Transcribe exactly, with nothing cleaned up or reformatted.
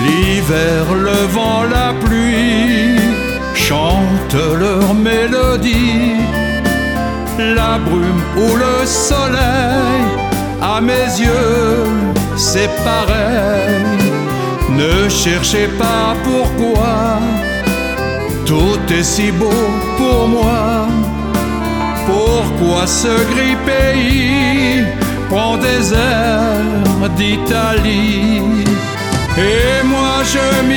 L'hiver, le vent, la pluie chantent leur mélodie. La brume ou le soleil, à mes yeux, c'est pareil. Ne cherchez pas pourquoi, tout est si beau pour moi. Pourquoi ce gris pays prend des airs d'Italie? Et moi je m'y